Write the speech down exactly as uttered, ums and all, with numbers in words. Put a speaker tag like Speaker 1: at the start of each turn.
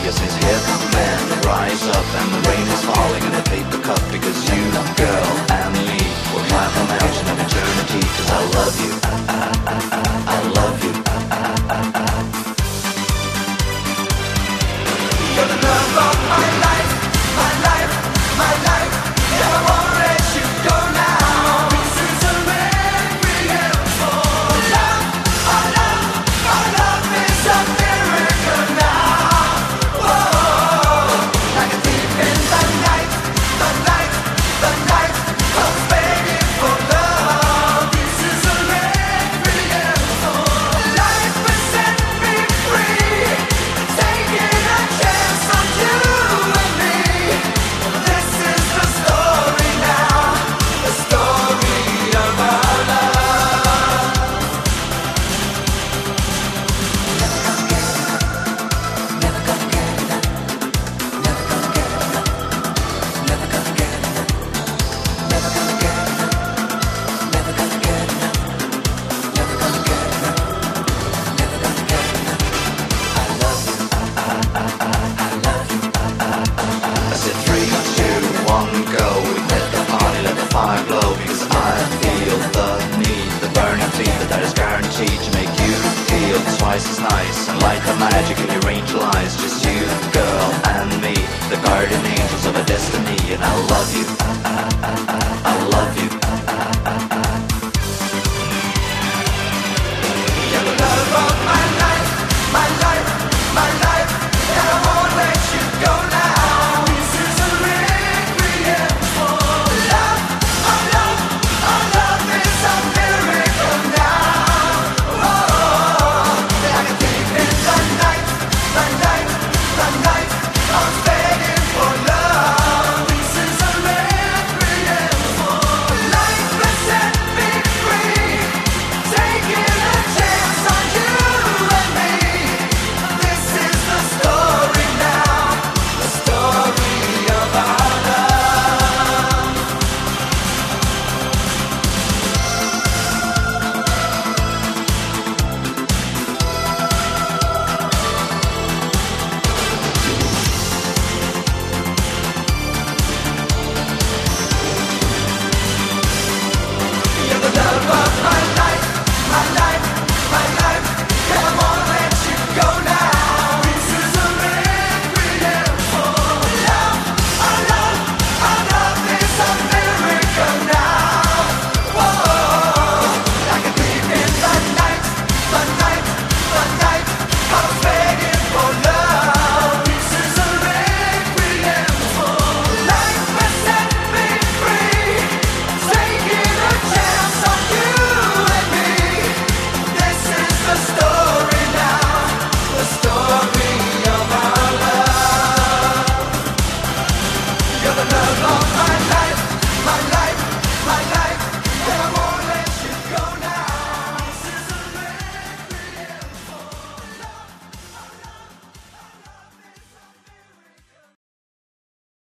Speaker 1: Savior says, hip men, rise up, and the rain is falling in a paper cup, because you, girl, and me will climb the mountain of eternity, cause I love you, I love you. You're the love of my life, my life, my life. Never wanna let you go now. This is a requiem for love. Our love, our love is a miracle now. Whoa, like a thief in the night, the night, the night comes begging for love. This is a requiem for life, but set me free. Taking a chance on you and me. This is the story now, the story of our love. Never gonna get enough, never gonna get enough, never gonna get enough, never gonna get enough, never gonna get enough, never gonna get enough, never gonna get enough, never gonna get enough. I love you, I love you. I said three, two, one, go. We let the party, let the fire blow, because I feel the need, the burning fever that is guaranteed to make you feel twice as nice, and like the magic